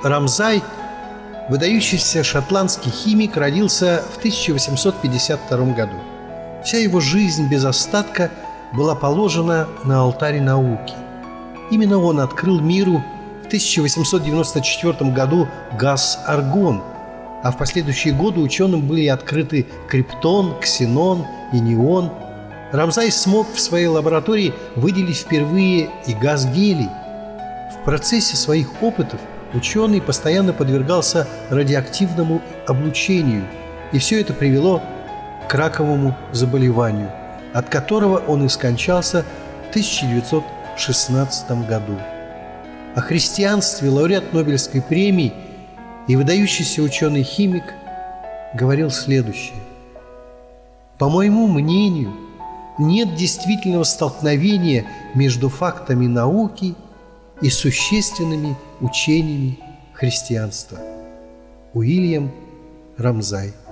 Рамзай, выдающийся шотландский химик, родился в 1852 году. Вся его жизнь без остатка была положена на алтарь науки. Именно он открыл миру в 1894 году газ аргон, а в последующие годы ученым были открыты криптон, ксенон и неон. Рамзай смог в своей лаборатории выделить впервые и газ гелий. В процессе своих опытов ученый постоянно подвергался радиоактивному облучению, и все это привело к раковому заболеванию, от которого он и скончался в 1916 году. О христианстве лауреат Нобелевской премии и выдающийся ученый-химик говорил следующее: «По моему мнению, нет действительного столкновения между фактами науки и существенными учениями христианства». Уильям Рамзай.